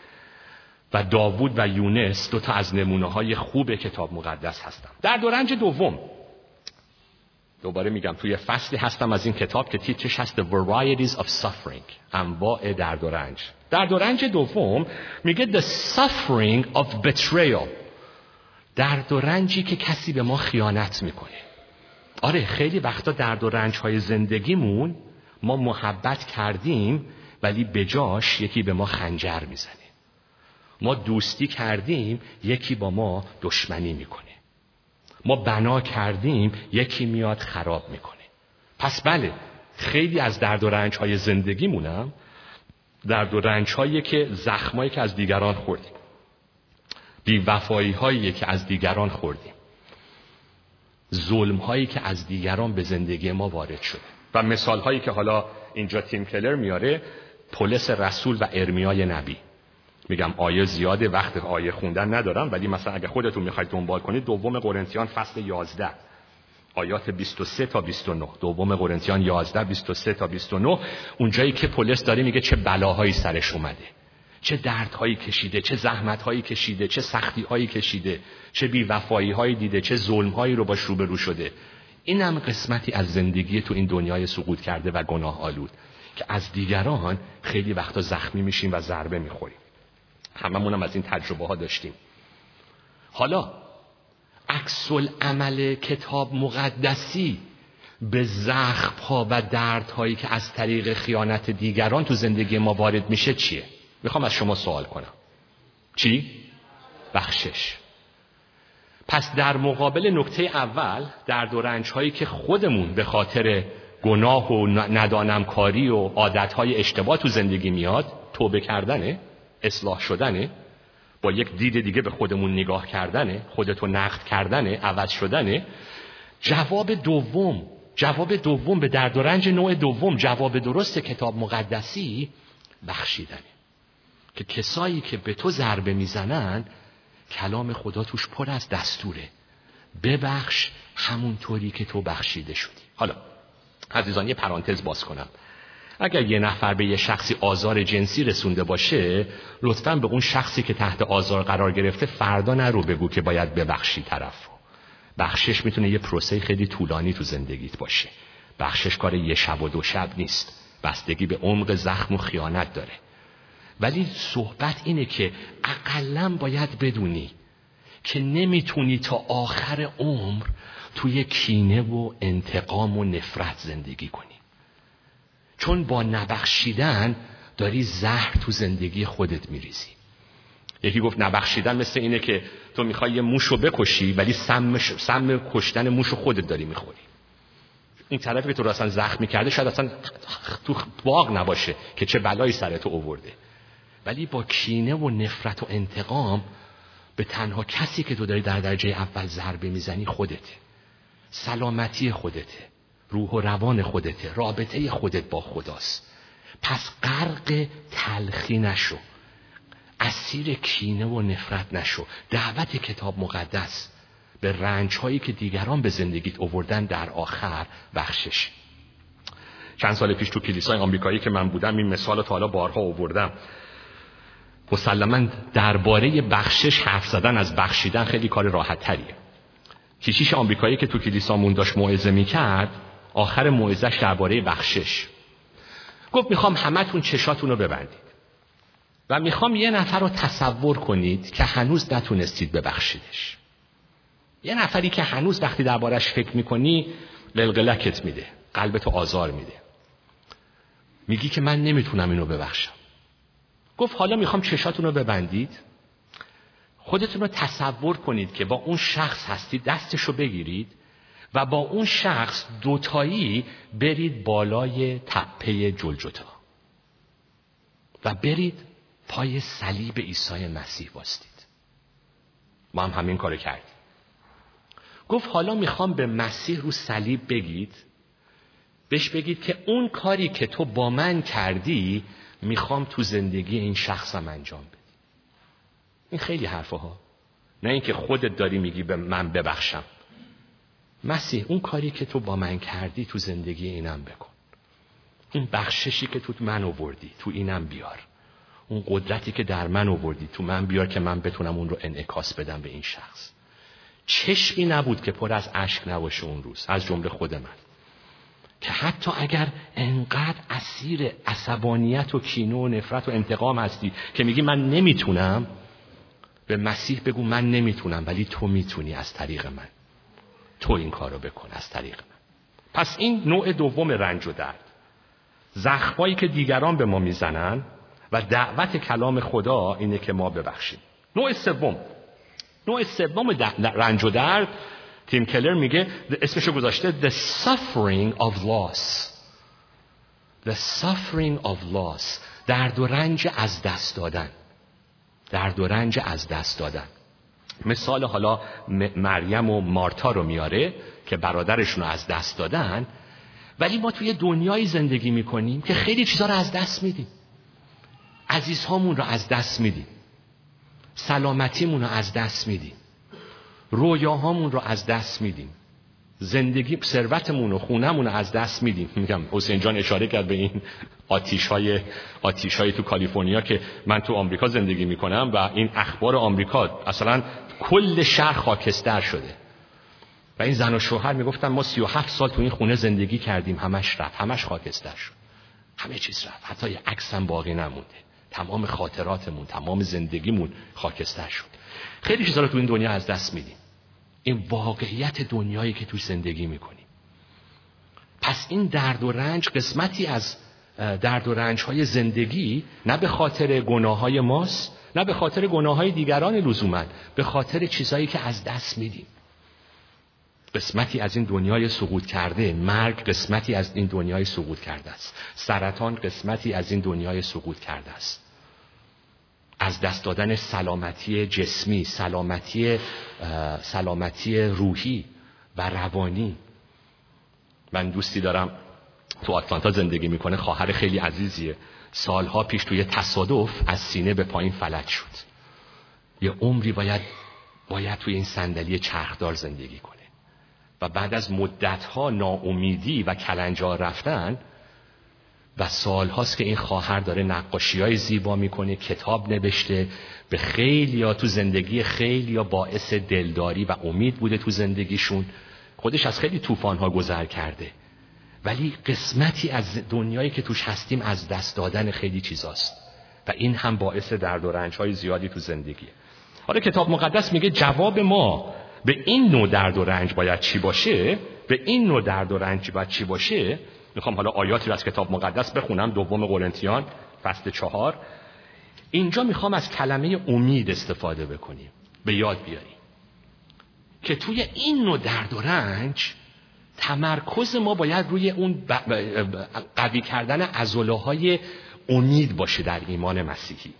و داوود و یونس دو تا از نمونه‌های خوب کتاب مقدس هستن. درد و رنج دوم، دوباره میگم توی فصلی هستم از این کتاب که تیترش هست The Varieties of Suffering، انواع درد و رنج. درد و رنج دوم میگه The Suffering of Betrayal، درد و رنجی که کسی به ما خیانت میکنه. آره، خیلی وقتا درد و رنج‌های زندگیمون ما محبت کردیم ولی بجاش یکی به ما خنجر میزنه. ما دوستی کردیم یکی با ما دشمنی میکنه. ما بنا کردیم یکی میاد خراب میکنه. پس بله، خیلی از درد و رنج‌های زندگیمونم درد و رنج‌هایی که زخمایی که از دیگران خوردیم، بی‌وفایی‌هایی که از دیگران خوردیم، ظلم‌هایی که از دیگران به زندگی ما وارد شده. و مثال‌هایی که حالا اینجا تیم کلر میاره، پولس رسول و ارمیای نبی. میگم آیه زیاده، وقت آیه خوندن ندارم، ولی مثلا اگه خودتون میخواید دنبال کنید، دوم قرنتیان فصل یازده آیات بیست و سه تا بیست و نه، دوم قرنتیان یازده بیست و سه تا بیست و نه، اونجایی که پولس داره میگه چه بلاهایی سرش اومده، چه دردهایی کشیده، چه زحمتهایی کشیده، چه سختیهایی کشیده، چه بی‌وفایی‌هایی دیده، چه ظلم‌هایی رو باش روبرو شده. اینم قسمتی از زندگی تو این دنیای سقوط کرده و گناه آلود که از دیگران خیلی وقتا زخمی میشیم و ضربه میخوریم. هممون هم از این تجربه ها داشتیم. حالا عکس العمل کتاب مقدسی به زخم‌ها و دردهایی که از طریق خیانت دیگران تو زندگی ما وارد میشه چیه؟ میخوام از شما سوال کنم. چی؟ بخشش. پس در مقابل نکته اول، درد و رنج‌هایی که خودمون به خاطر گناه و ندانم کاری و عادت‌های اشتباه تو زندگی میاد، توبه کردنه، اصلاح شدنه، با یک دید دیگه به خودمون نگاه کردنه، خودتو نقد کردنه، عوض شدنه. جواب دوم، جواب دوم به درد و رنج نوع دوم، جواب درست کتاب مقدسی بخشیدنه. که کسایی که به تو ضربه میزنن، کلام خدا توش پر از دستوره. ببخش همونطوری که تو بخشیده شدی. حالا عزیزان یه پرانتز باز کنم. اگر یه نفر به یه شخصی آزار جنسی رسونده باشه، لطفاً به اون شخصی که تحت آزار قرار گرفته فردا نرو بگو که باید ببخشی طرفو. بخشش میتونه یه پروسه خیلی طولانی تو زندگیت باشه. بخشش کار یه شب و دو شب نیست. بستگی به عمق زخم و خیانت داره. ولی صحبت اینه که اقلاً باید بدونی که نمیتونی تا آخر عمر توی کینه و انتقام و نفرت زندگی کنی. چون با نبخشیدن داری زهر تو زندگی خودت میریزی. یکی گفت نبخشیدن مثل اینه که تو میخوای یه موشو بکشی ولی سم سم کشتن موشو خودت داری میخوری. این طرفی که تو رو اصلا زخمی کرده شاید اصلا تو باغ نباشه که چه بلایی سرتو آورده، ولی با کینه و نفرت و انتقام به تنها کسی که تو داری در درجه اول ضربه میزنی خودته. سلامتی خودته، روح و روان خودته، رابطه خودت با خداست. پس غرق تلخی نشو، اسیر کینه و نفرت نشو. دعوت کتاب مقدس به رنج‌هایی که دیگران به زندگیت آوردن در آخر بخشش. چند سال پیش تو کلیسای آمریکایی که من بودم این مثال تا حالا بارها آوردم. مسلماً درباره بخشش حرف زدن از بخشیدن خیلی کار راحت تریه. کشیش آمریکایی که تو کلیسامون داشت موعظه می‌کرد، آخر موعظه‌اش درباره بخشش گفت میخوام همتون چشاتون رو ببندید و میخوام یه نفر رو تصور کنید که هنوز نتونستید ببخشیدش. یه نفری که هنوز وقتی دربارش فکر میکنی قلقلکت میده، قلبتو آزار میده، میگی که من نمیتونم اینو ببخشم. گفت حالا میخوام چشاتون رو ببندید، خودتون رو تصور کنید که با اون شخص هستید، دستشو بگیرید و با اون شخص دوتایی برید بالای تپه جلجتا و برید پای صلیب عیسی مسیح وایسید. ما هم همین کارو کردیم. گفت حالا میخوام به مسیح رو صلیب بگید، بهش بگید که اون کاری که تو با من کردی میخوام تو زندگی این شخصم انجام بدی. این خیلی حرفه ها، نه اینکه خودت داری میگی به من ببخشم. مسیح اون کاری که تو با من کردی تو زندگی اینم بکن. این بخششی که تو من آوردی تو اینم بیار. اون قدرتی که در من آوردی تو من بیار که من بتونم اون رو انعکاس بدم به این شخص. چشمی نبود که پر از اشک نباشه اون روز، از جمله خود من، که حتی اگر انقدر اسیر عصبانیت و کینه و نفرت و انتقام هستی که میگی من نمیتونم، به مسیح بگو من نمیتونم ولی تو میتونی از طریق من. تو این کارو بکن از طریق من. پس این نوع دوم رنج و درد، زخمایی که دیگران به ما میزنن و دعوت کلام خدا اینه که ما ببخشیم. نوع سوم، نوع سوم رنج و درد، تیم کلر میگه اسمشو گذاشته the suffering of loss. the suffering of loss، درد و رنج از دست دادن. درد و رنج از دست دادن. مثال حالا مریم و مارتا رو میاره که برادرشون رو از دست دادن، ولی ما توی دنیای زندگی میکنیم که خیلی چیزا رو از دست میدیم. عزیزهامون رو از دست میدیم، سلامتیمون رو از دست میدیم، رویاهامون رو از دست میدیم، زندگی ثروتمون و خونمون رو از دست میدیم. میگم حسین جان اشاره کرد به این آتیش‌های آتیش‌های تو کالیفرنیا که من تو آمریکا زندگی میکنم و این اخبار آمریکا اصلا کل شهر خاکستر شده. و این زن و شوهر میگفتن ما سی و هفت سال تو این خونه زندگی کردیم، همش رفت، همش خاکستر شد، همه چیز رفت، حتی یه عکس هم باقی نمونده، تمام خاطراتمون، تمام زندگیمون خاکستر شد. خیلی چیزا رو تو این دنیا از دست میدیم. این واقعیت دنیایی که توش زندگی میکنیم. پس این درد و رنج قسمتی از درد و رنج‌های زندگی، نه به خاطر گناه‌های ماست، نه به خاطر گناه‌های دیگران لزوماً، به خاطر چیزایی که از دست میدیم. قسمتی از این دنیای سقوط کرده، مرگ قسمتی از این دنیای سقوط کرده است، سرطان قسمتی از این دنیای سقوط کرده است. از دست دادن سلامتی جسمی، سلامتی سلامتی روحی و روانی. من دوستی دارم تو آتلانتا زندگی میکنه، خواهر خیلی عزیزیه، سالها پیش توی تصادف از سینه به پایین فلج شد. یه عمری باید باید توی این صندلی چرخدار زندگی کنه و بعد از مدتها ناامیدی و کلنجار رفتن و سالهاست که این خواهر داره نقاشی‌های زیبا میکنه، کتاب نوشته، به خیلیا تو زندگی خیلیا باعث دلداری و امید بوده تو زندگیشون. خودش از خیلی طوفان‌ها گذر کرده، ولی قسمتی از دنیایی که توش هستیم از دست دادن خیلی چیزاست و این هم باعث درد و رنج‌های زیادی تو زندگیه. حالا کتاب مقدس میگه جواب ما به این نوع درد و رنج باید چی باشه؟ به این نوع درد و رنج باید چی باشه؟ میخوام حالا آیاتی رو از کتاب مقدس بخونم، دوم قرنتیان فصل چهار. اینجا میخوام از کلمه امید استفاده بکنیم، به یاد بیاریم که توی این نوع درد و رنج تمرکز ما باید روی اون قوی کردن عضله‌های امید باشه در ایمان مسیحی،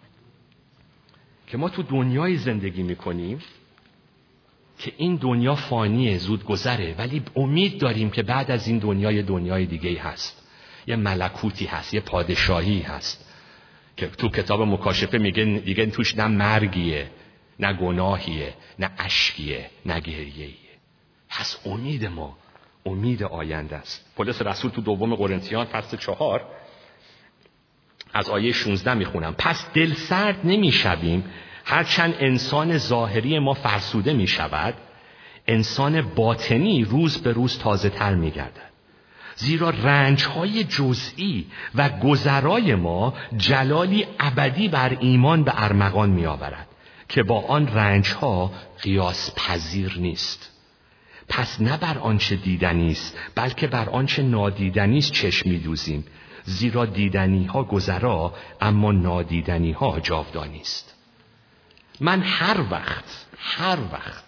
که ما تو دنیای زندگی میکنیم که این دنیا فانیه، زود گذره، ولی امید داریم که بعد از این دنیای دنیای دیگه‌ای هست، یه ملکوتی هست، یه پادشاهی هست که تو کتاب مکاشفه میگه دیگه توش نه مرگیه، نه گناهیه، نه اشکیه، نه گریه‌ایه. پس امید ما امید آینده است. پولس رسول تو دوم قرنتیان فصل چهار از آیه شانزده میخونم: پس دل سرد نمیشویم هرچند انسان ظاهری ما فرسوده میشود، انسان باطنی روز به روز تازه تر میگردد. زیرا رنجهای جزئی و گذرای ما جلالی ابدی بر ایمان به ارمغان میآورد که با آن رنجها قیاس پذیر نیست. پس نه بر آنچه دیدنی است بلکه بر آنچه نادیدنی است چشم می‌دوزیم، زیرا دیدنی ها گذرا اما نادیدنی ها جاودانی است. من هر وقت هر وقت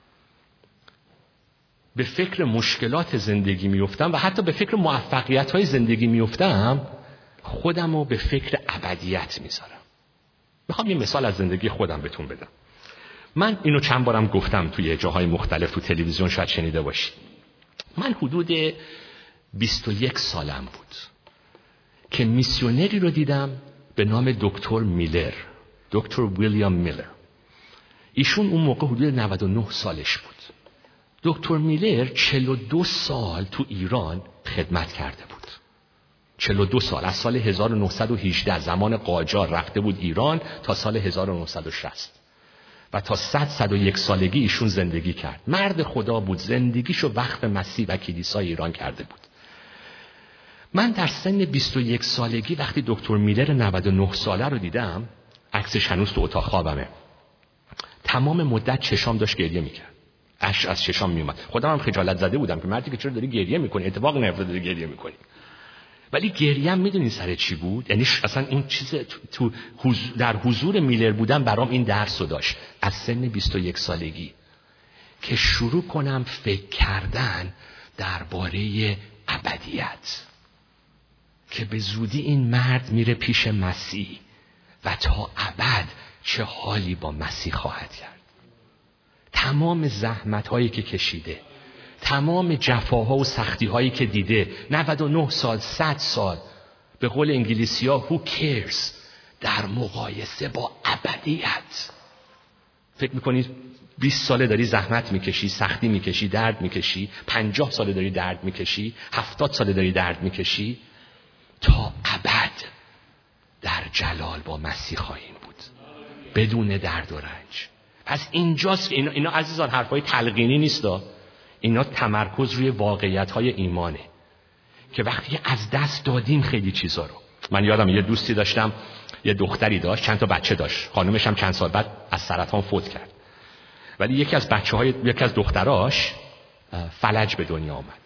به فکر مشکلات زندگی میافتم و حتی به فکر موفقیت های زندگی میافتم، خودم رو به فکر ابدیت میذارم. میخوام یه مثال از زندگی خودم بهتون بدم. من اینو چند بارم گفتم توی جاهای مختلف، تو تلویزیون شاید شنیده باشید. من حدود بیست و یک سالم بود که میسیونری رو دیدم به نام دکتر میلر، دکتر ویلیام میلر. ایشون اون موقع حدود نود و نه سالش بود. دکتر میلر چهل و دو سال تو ایران خدمت کرده بود. چهل و دو سال، از سال هزار و نهصد و هجده زمان قاجار رفته بود ایران تا سال هزار و نهصد و شصت و تا صد صد و یک سالگی ایشون زندگی کرد. مرد خدا بود، زندگیشو وقف مسیح و کلیسای ایران کرده بود. من در سن بیست و یک سالگی وقتی دکتر میلر نود و نه ساله رو دیدم، عکسش هنوز تو اتاق خوابمه، تمام مدت چشام داشت گریه میکرد، اشک از چشام میومد. خودم هم خجالت زده بودم که مردی که چرا داری گریه میکنی، اتفاق نیفتاده داری گریه میکنی. ولی گریم میدونی سر چی بود؟ یعنی اصلا این چیز تو, تو حضور در حضور میلر بودن برام این درس رو داشت از سن بیست و یک سالگی که شروع کنم فکر کردن درباره ابدیت، که به زودی این مرد میره پیش مسیح و تا ابد چه حالی با مسیح خواهد کرد. تمام زحمت هایی که کشیده، تمام جفاها و سختی هایی که دیده، نود و نه سال، صد سال، به قول انگلیسی ها who cares، در مقایسه با ابدیت. فکر میکنید بیست ساله داری زحمت میکشی، سختی میکشی، درد میکشی، پنجاه ساله داری درد میکشی، هفتاد ساله داری درد میکشی، تا ابد در جلال با مسیح خواهیم بود بدون درد و رنج. پس اینجاست که اینا, اینا عزیزان حرفای تلقینی نیستا، اینا تمرکز روی واقعیت‌های ایمانه که وقتی از دست دادیم خیلی چیزا رو. من یادم یه دوستی داشتم، یه دختری داشت، چند تا بچه داشت، خانومش هم چند سال بعد از سرطان فوت کرد، ولی یکی از بچه‌های یکی از دختراش فلج به دنیا آمد.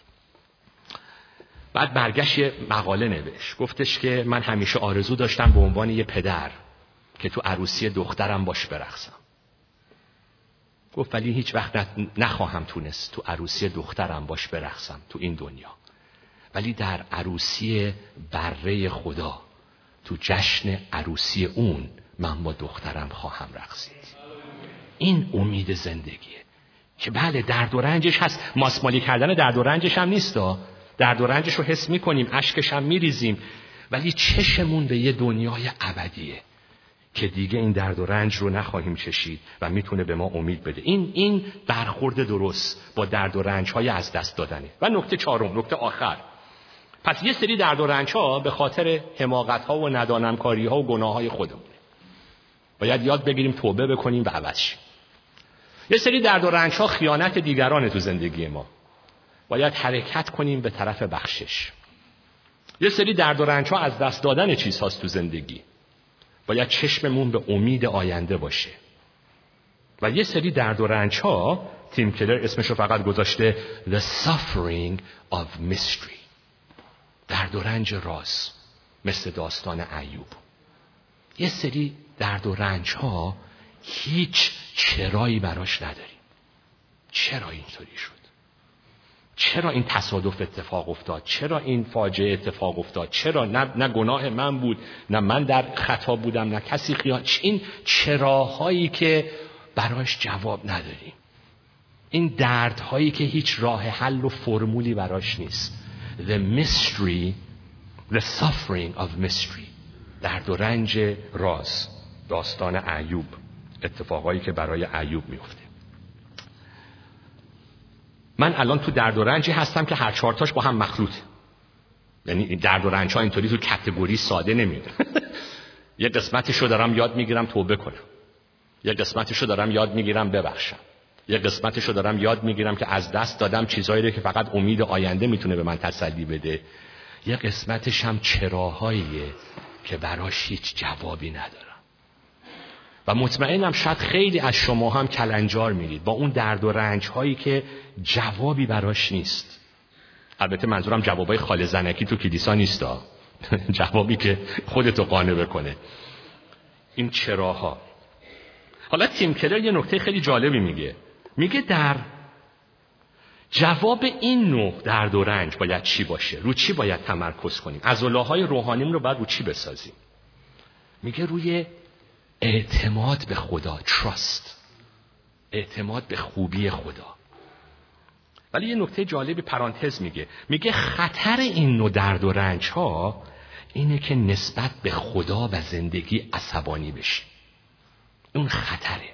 بعد برگشت یه مقاله نوشت، گفتش که من همیشه آرزو داشتم به عنوان یه پدر که تو عروسی دخترم باش برقصم. گفت ولی هیچ وقت نخواهم تونست تو عروسی دخترم باش برقصم تو این دنیا، ولی در عروسی بره خدا، تو جشن عروسی اون، من با دخترم خواهم رقصید. این امید زندگیه که بله درد و رنجش هست، ماسمالی کردن درد و رنجش هم نیستا، درد و رنجش رو حس میکنیم، اشکش هم میریزیم، ولی چشمون به یه دنیای ابدیه که دیگه این درد و رنج رو نخواهیم چشید و میتونه به ما امید بده. این این برخورد درست با درد و رنج های از دست دادنه. و نکته چهارم، نکته آخر، پس یه سری درد و رنج ها به خاطر حماقت ها و ندانمکاری ها و گناه های خودمونه، باید یاد بگیریم توبه بکنیم و عوض شیم. یه سری درد و رنج ها خیانت دیگرانه تو زندگی ما، باید حرکت کنیم به طرف بخشش. یه سری درد و رنج ها از دست دادن چیزهاست تو زندگی، باید چشممون به امید آینده باشه. و یه سری درد و رنج ها، تیم کلر اسمشو فقط گذاشته The Suffering of Mystery، درد و رنج راز، مثل داستان ایوب. یه سری درد و رنج ها هیچ چرایی براش نداریم. چرا اینطوری شد؟ چرا این تصادف اتفاق افتاد؟ چرا این فاجعه اتفاق افتاد؟ چرا نه, نه گناه من بود، نه من در خطا بودم، نه کسی خیان. این چراهایی که براش جواب نداریم، این دردهایی که هیچ راه حل و فرمولی براش نیست. The mystery, the suffering of mystery، درد و رنج راز، داستان ایوب، اتفاقایی که برای ایوب میفته. من الان تو درد و رنجی هستم که هر چهار تاش با هم مخلوطه، یعنی درد و رنج ها اینطوری تو کاتگوری ساده نمیاد. یه قسمتشو دارم یاد میگیرم توبه کنم، یه قسمتشو دارم یاد میگیرم ببخشم، یه قسمتشو دارم یاد میگیرم که از دست دادم چیزایی رو که فقط امید آینده میتونه به من تسلی بده، یه قسمتش هم چراهاییه که براش هیچ جوابی ندارم. و مطمئنم شاید خیلی از شما هم کلنجار میرید با اون درد و رنج هایی که جوابی براش نیست. البته منظورم جوابای خاله زنکی تو کلیسا نیستا، جوابی که خودتو قانع بکنه. این چراها. حالا تیم کلر یه نکته خیلی جالبی میگه، میگه در جواب این نوع درد و رنج باید چی باشه؟ رو چی باید تمرکز کنیم؟ عضله‌های روحانیم رو باید رو چی بسازیم؟ میگه روی اعتماد به خدا، trust، اعتماد به خوبی خدا. ولی یه نکته جالبی پرانتز میگه، میگه خطر این نوع درد و رنج ها اینه که نسبت به خدا و زندگی عصبانی بشی. اون خطره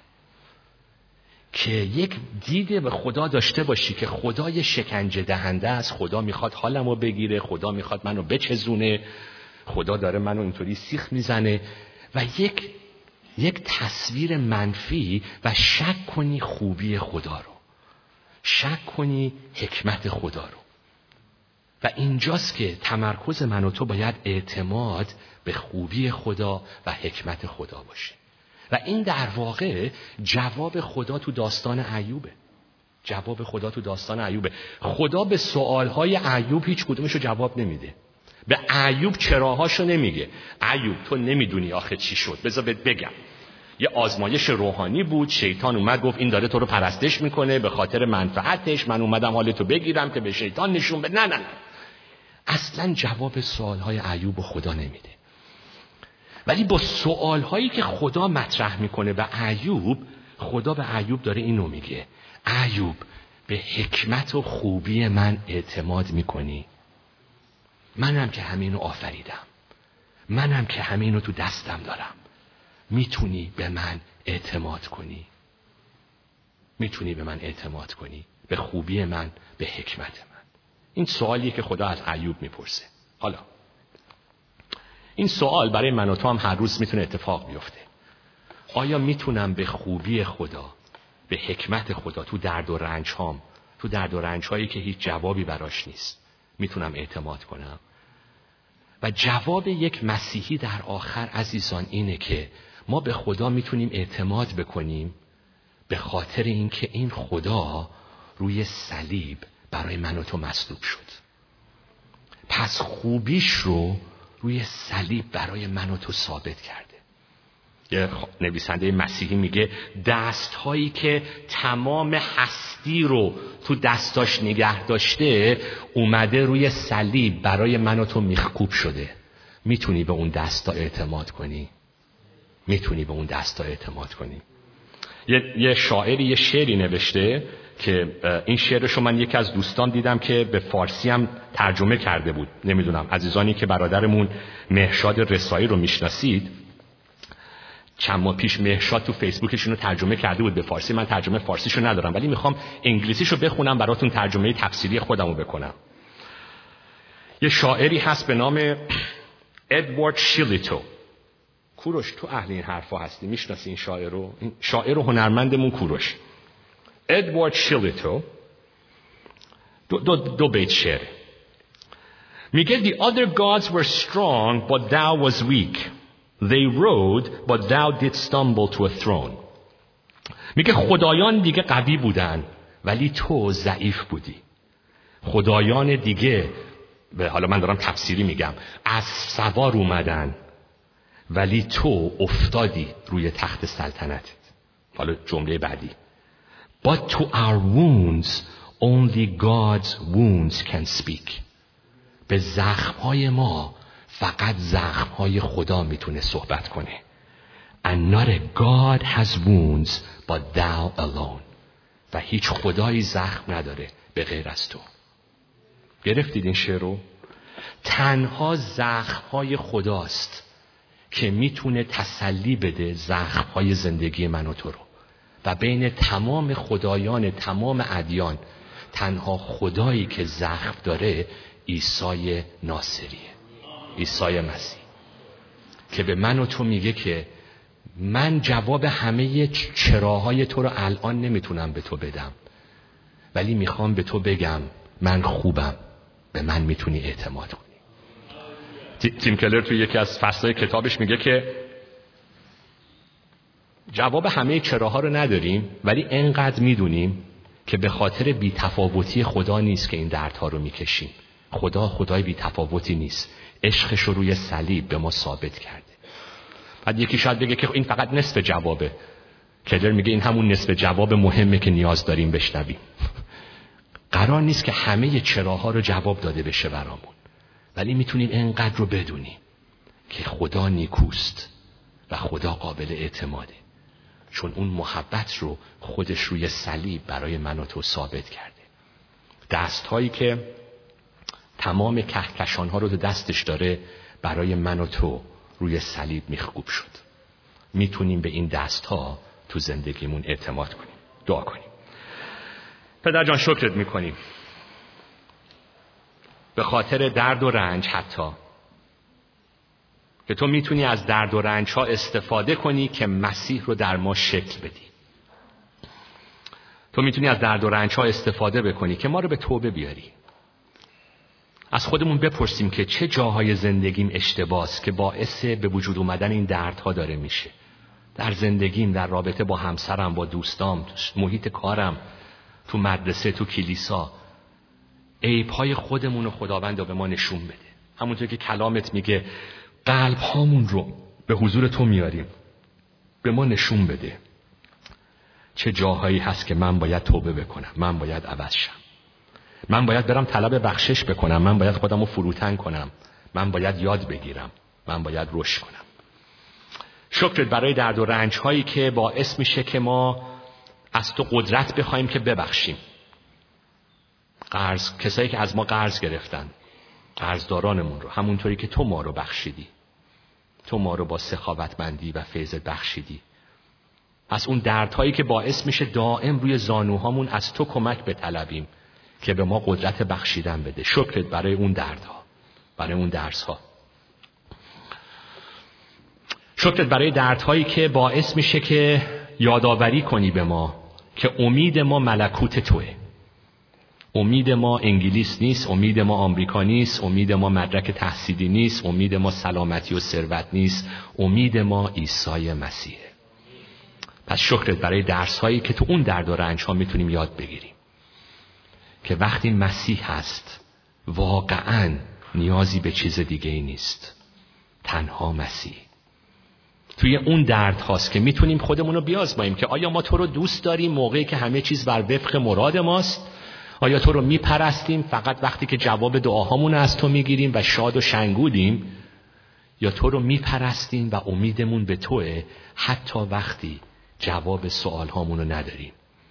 که یک دید به خدا داشته باشی که خدا یه شکنجه دهنده است، خدا میخواد حالمو بگیره، خدا میخواد منو بچزونه، خدا داره منو اینطوری سیخ میزنه، و یک یک تصویر منفی و شک کنی خوبی خدا رو، شک کنی حکمت خدا رو. و اینجاست که تمرکز من و تو باید اعتماد به خوبی خدا و حکمت خدا باشه. و این در واقع جواب خدا تو داستان ایوبه. جواب خدا تو داستان ایوبه. خدا به سوالهای ایوب هیچ کدومشو جواب نمیده. به ایوب چراهاشو نمیگه. ایوب تو نمیدونی آخه چی شد، بذار بهت بگم. یه آزمایش روحانی بود، شیطان اومد گفت این داره تو رو پرستش میکنه به خاطر منفعتش، من اومدم حالتو بگیرم که به شیطان نشون بده. نه نه نه، اصلا جواب سوالهای ایوب خدا نمیده. ولی با سوالهایی که خدا مطرح میکنه به ایوب، خدا به ایوب داره اینو میگه، ایوب به حکمت و خوبی من اعتماد میکنی؟ منم که همینو آفریدم، منم که همینو تو دستم دارم، میتونی به من اعتماد کنی؟ میتونی به من اعتماد کنی؟ به خوبی من، به حکمت من؟ این سوالیه که خدا از ایوب میپرسه. حالا این سوال برای من و تو هم هر روز میتونه اتفاق بیفته. آیا میتونم به خوبی خدا، به حکمت خدا تو درد و رنج هام تو درد و رنج هایی که هیچ جوابی براش نیست میتونم اعتماد کنم. و جواب یک مسیحی در آخر عزیزان اینه که ما به خدا میتونیم اعتماد بکنیم به خاطر اینکه این خدا روی صلیب برای من و تو مصلوب شد. پس خوبیش رو روی صلیب برای من و تو ثابت کرده. یه نویسنده مسیحی میگه دست هایی که تمام هستی رو تو دستاش نگه داشته اومده روی صلیب برای من و تو میخکوب شده. میتونی به اون دستا اعتماد کنی؟ میتونی به اون دستا اعتماد کنی؟ یه, یه شاعری یه شعری نوشته که این شعرشو من یکی از دوستان دیدم که به فارسی هم ترجمه کرده بود. نمیدونم عزیزانی که برادرمون مهرشاد رسایی رو میشناسید، چند ماه پیش مهرشاد تو فیسبوکشون رو ترجمه کرده بود به فارسی. من ترجمه فارسیشو ندارم ولی میخوام انگلیسیشو بخونم براتون، ترجمه تفسیری خودمو بکنم. یه شاعری هست به نام ادوارد شیلیتو. کوروش تو اهل این حرفا هستی، میشناسی این شاعر رو؟ این شاعر و هنرمندمون کوروش. ادوارد شیلیتو دو, دو, دو بیت شعر میگه the other gods were strong but thou was weak. They rode but thou did stumble to a throne. میگه خدایان دیگه قوی بودن ولی تو ضعیف بودی. خدایان دیگه، حالا من دارم تفسیری میگم، از سوار اومدن ولی تو افتادی روی تخت سلطنتت. حالا جمله بعدی But to our wounds only God's wounds can speak. به زخم‌های ما فقط زخم‌های خدا میتونه صحبت کنه. And not a God has wounds but thou alone. و هیچ خدایی زخم نداره به غیر از تو. گرفتید این شعر رو؟ تنها زخم‌های خداست که میتونه تسلی بده زخم‌های زندگی من و تو رو. و بین تمام خدایان تمام ادیان تنها خدایی که زخم داره عیسی ناصریه، عیسی مسیح، که به من و تو میگه که من جواب همه چراهای تو رو الان نمیتونم به تو بدم ولی میخوام به تو بگم من خوبم، به من میتونی اعتماد کنی. تیم کلر توی یکی از فصلهای کتابش میگه که جواب همه چراها رو نداریم ولی انقدر میدونیم که به خاطر بی‌تفاوتی خدا نیست که این دردها رو میکشیم. خدا خدای بی‌تفاوتی نیست، عشقش رو روی صلیب به ما ثابت کرده. بعد یکی شاید بگه که این فقط نصف جوابه. کلر میگه این همون نصف جواب مهمه که نیاز داریم بشنویم. قرار نیست که همه چراها رو جواب داده بشه برامون ولی میتونیم انقدر رو بدونیم که خدا نیکوست و خدا قابل اعتماده، چون اون محبت رو خودش روی صلیب برای من و تو ثابت کرده. دست هایی که تمام کهکشان ها رو تو دستش داره برای من و تو روی صلیب میخکوب شد. میتونیم به این دست ها تو زندگیمون اعتماد کنیم. دعا کنیم. پدر جان شکرت میکنیم به خاطر درد و رنج، حتی که تو میتونی از درد و رنج ها استفاده کنی که مسیح رو در ما شکل بدی. تو میتونی از درد و رنج ها استفاده بکنی که ما رو به توبه بیاری. از خودمون بپرسیم که چه جاهای زندگیم اشتباهه که باعث به وجود اومدن این دردها داره میشه. در زندگیم، در رابطه با همسرم، با دوستام، محیط کارم، تو مدرسه، تو کلیسا. عیب‌های خودمون رو خداوند رو به ما نشون بده. همونطور که کلامت میگه قلب هامون رو به حضور تو میاریم، به ما نشون بده چه جاهایی هست که من باید توبه بکنم، من باید عوض شم، من باید برم طلب بخشش بکنم، من باید خودم رو فروتن کنم، من باید یاد بگیرم، من باید رشد کنم. شکرت برای درد و رنج هایی که باعث میشه که ما از تو قدرت بخوایم که ببخشیم. قرض، کسایی که از ما قرض گرفتن، قرضدارانمون رو، همونطوری که تو ما رو بخشیدی، تو ما رو با سخاوتمندی و فیضت بخشیدی. از اون دردهایی که باعث میشه دائم روی زانوهامون از تو کمک بطلبیم که به ما قدرت بخشیدن بده. شکرت برای اون دردها، برای اون درسها. شکرت برای دردهایی که باعث میشه که یادآوری کنی به ما که امید ما ملکوت توه. امید ما انگلیس نیست، امید ما آمریکا نیست، امید ما مدرک تحصیلی نیست، امید ما سلامتی و ثروت نیست، امید ما عیسی مسیحه. پس شکرت برای درس هایی که تو اون درد و رنج ها میتونیم یاد بگیریم که وقتی مسیح هست واقعاً نیازی به چیز دیگه ای نیست، تنها مسیح. توی اون درد هاست که میتونیم خودمون رو بیازماییم که آیا ما تو رو دوست داریم موقعی که همه چیز بر وفق مراد ماست؟ آیا تو رو میپرستیم فقط وقتی که جواب دعاهامون از تو میگیریم و شاد و شنگودیم؟ یا تو رو میپرستیم و امیدمون به توه حتی وقتی جواب سوال هامون رو نداریم؟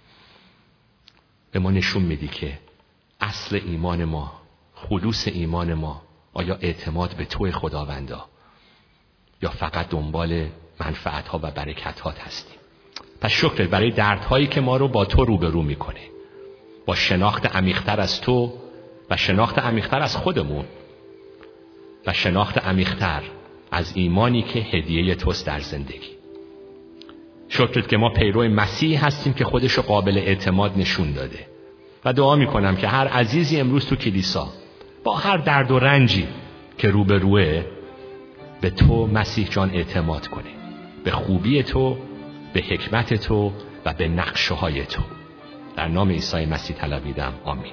به ما نشون میدی که اصل ایمان ما، خلوص ایمان ما، آیا اعتماد به توی خداوندا یا فقط دنبال منفعت ها و برکت ها هستیم؟ پس شکرت برای دردهایی که ما رو با تو روبرو میکنه، با شناخت عمیق‌تر از تو و شناخت عمیق‌تر از خودمون و شناخت عمیق‌تر از ایمانی که هدیه توست در زندگی. شکرت که ما پیرو مسیح هستیم که خودشو قابل اعتماد نشون داده و دعا میکنم که هر عزیزی امروز تو کلیسا با هر درد و رنجی که روبروه به تو مسیح جان اعتماد کنه، به خوبی تو، به حکمت تو و به نقشه های تو. در نام عیسی مسیح طلبیدم، آمین.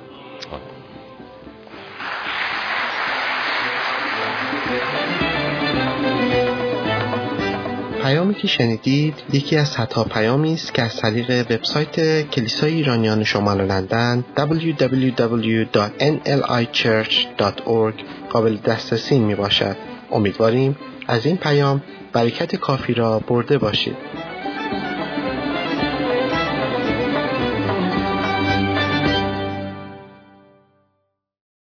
پیامی که شنیدید یکی از صدها پیامی است که از طریق وبسایت کلیسای ایرانیان شمال لندن دبلیو دبلیو دبلیو دات ان ال آی چرچ دات اورگ قابل دسترسی می باشد. امیدواریم از این پیام برکت کافی را برده باشید.